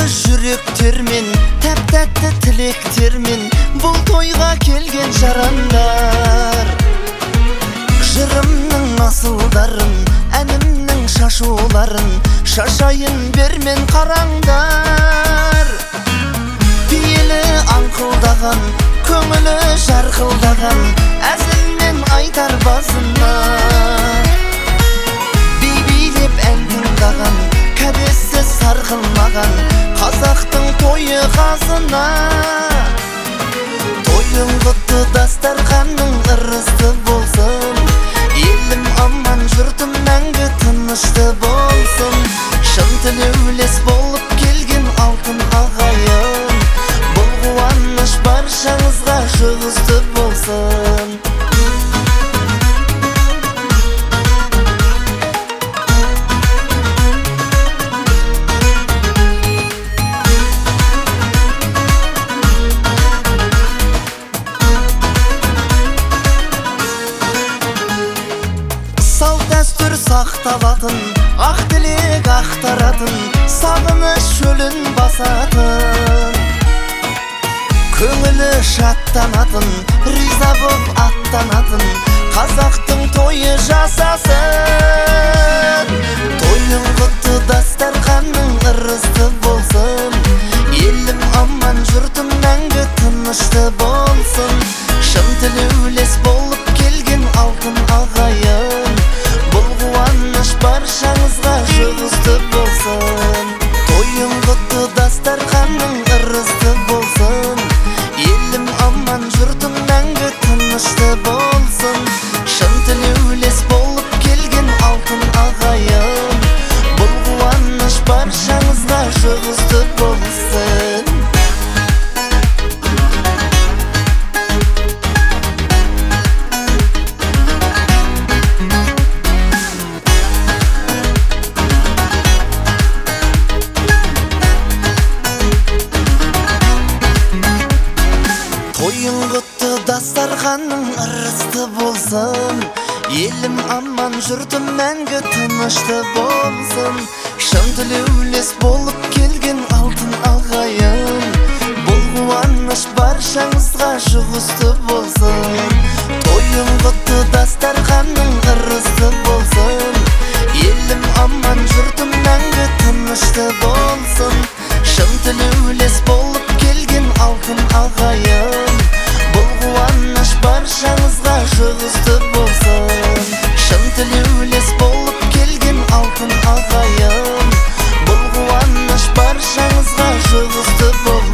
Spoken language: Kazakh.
жүректермен, тәп-тәтті тілектермен бұл тойға келген жарандар. Жырымның асылдарын, әнімнің шашуларын шашайын бермен қараңдар. Пейілі аңқылдаған, көңілі жарқылдаған, әзілмен айтар басына. Би-билеп ән тыңдаған, кәдесі сарқылмаған қазақтың тойы қазына. Тойың құтты, дастарханың ырысты болсын, елім аман, жұртым мәңгі тынышты болсын. Шын тілеулес болып келген алтын ағайын, бұл қуаныш баршаңызға жұғысты болсын. Салт-дәстүр сақталатын, ақ тілек ақтаратын, сағыныш шөлін басатын. Көңілі шаттанатын, риза боп аттанатын, қазақтың тойы жасасын. Тойың құтты, дастарханың ырысты болсын, елім аман, жұртым мәңгі тынышты болсын. Шын тілеулес болып келген алтын ағайын, бұл қуаныш баршаңызға жұғысты болсын. Тойың құтты, дастарханың ырысты болсын, елім аман, жұртым мәңгі тынышты болсын. Шын тілеулес болып келген алтын ағайын, бұл қуаныш баршаңызға жұғысты болсын. Тойың құтты, дастарханың ырысты болсын, елім аман, жұртым мәңгі тынышты болсын. Шын тілеулес болып келген алтын ағайын, бұл қуаныш баршаңызға жұғысты болсын. Тойың құтты, дастарханың ырысты болсын, елім аман, жұртым мәңгі тынышты болсын. Шын тілеулес болып келген алтын ағайын, бұл қуаныш баршаңызға жұғысты болсын. Шын тілеулес болып келген алтын ағайын, бұл қуаныш баршаңызға жұғысты болсын.